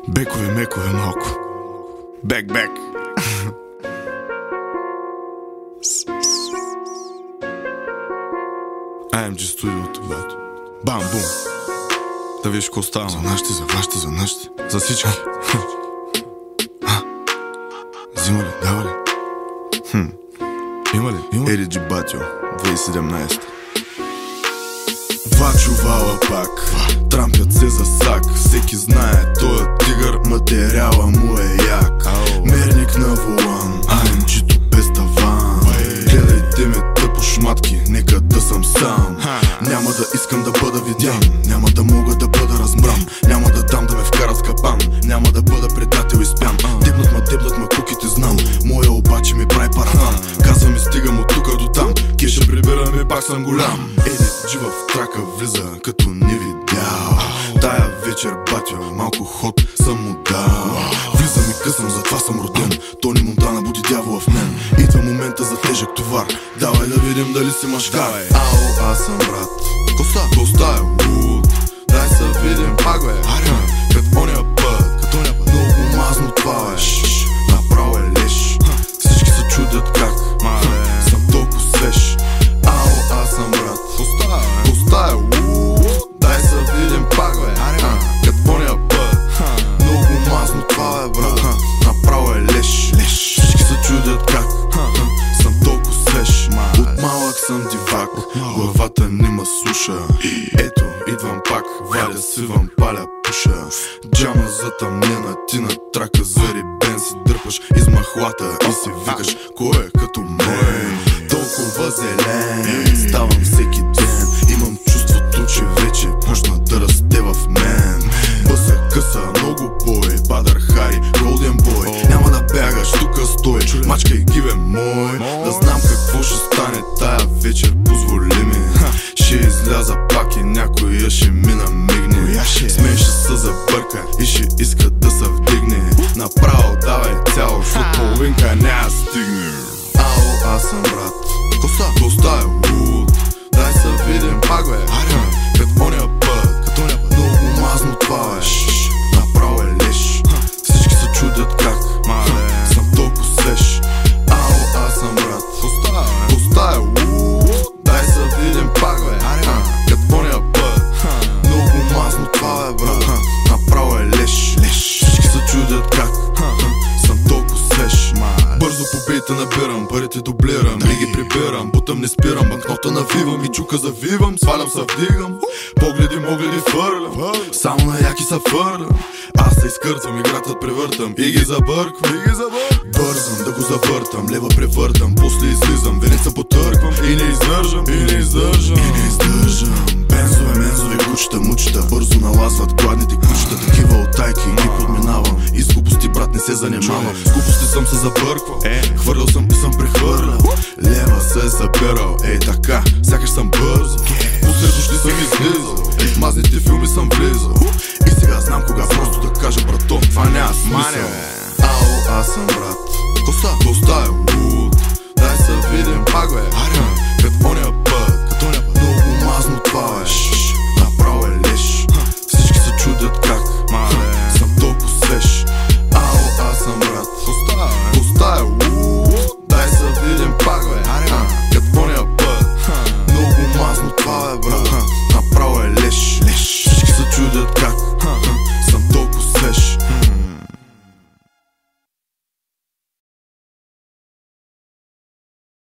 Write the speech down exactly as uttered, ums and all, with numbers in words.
Бекове, мекове малко. Бек, бек. ай ем джи студиото, бето. Бам, бум. Да видиш какво става. За нашите, за вашите, за нашите. За всички. Взима ли, дава ли? Хм. Има ли? Има ли? Еди Джи Батио, две хиляди и седемнадесета. Два чувала пак, трампят се за сак. Всеки знае, той е тигър, материала му е як. Мерник на волан, ай ем джи-то без таван. Гледайте ме тъпо шматки, нека да съм сам. Няма да искам да бъда видян, няма да мога да бъда разбран. Няма да дам да ме вкарат в капан, няма да бъда предател и спян. Дебнат ма, дебнат ма, куките знам, моя обаче ми прави параван. Казва ми стигам от тука до там, кеша прибирам и пак съм голям. Еди Джи в трака влиза, като не видял. Тая вечер батя, малко ход съм му дал. Влизам и късам, затова съм роден. Тони Монтана буди дявола в мен. Идва момента за тежък товар, давай да видим дали си мъжкар. Ау, аз съм брат, коса, доста е луд. Дай се видим пак бе, като оня път. Много мазно това е, направо е леш. Всички се чудят как съм толкова свеж. Ау, аз съм брат, доста е луд. Дай се видим пак бе, като оня път. Много мазно това е брат, направо е леш. Всички се чудят как съм толкова свеж. От малък съм дивак, главата не ма слуша. Ето, идвам пак, валя, свивам, паля, пуша. Джама затъмнена, ти на трака заради бен си дърпаш из махлата и си викаш, кой е като мен? Толкова зелен, ставам всеки ден. Имам чувството, че вече почна да расте в мен. Бъса къса, много бой, Бадър Хари, Голден бой. Няма да бягаш, тука стой, мачкай гиве мой. Да знам какво ще стане тая вечер, позволи ми. Ще изляза пак и някоя ще ми намигне. Смей ще се забърка и ще иска да се вдигне. Направо давай цяло, защото половинка няма стигне. Ау, аз съм брат, коса, доста е луд. Дай се видим пак бе, като оня път. Много мазно това е, направо е леш. Всички се чудят как съм толкова свеж. Ау, аз съм брат, доста е луд. Дай се видим пак бе, като оня път. Много мазно това е брат, направо е леш. Всички се чудят как съм толкова свеж. Бързо по бейта набирам, парите дублирам и ги прибирам, бутам не спирам, банкнота навивам и чука завивам, свалям се вдигам, погледи могледи фърлям, само на яки се фърлям. Аз се изкъртвам, играта превъртам и ги забърквам. Бързам да го завъртам, лева превъртам, после излизам, венеца потърквам и не издържам, и не издържам, и не издържам. Бензове, мензови, кучета, мучета, бързо налазват гладните кучета. Такива оттайки ги подминавам и с глупости брат не се занимавам. С глупости съм се забърквал, хвърлял съм и съм прехвърлял. Лева се е събирал, ей така, сякаш съм бързо. Посред нощи съм излизал, в мазните филми съм влизал. И сега знам кога просто да кажа братон, това няма смисъл. Ау, аз съм брат, коса, доста е луд. Дай се видим пак бе,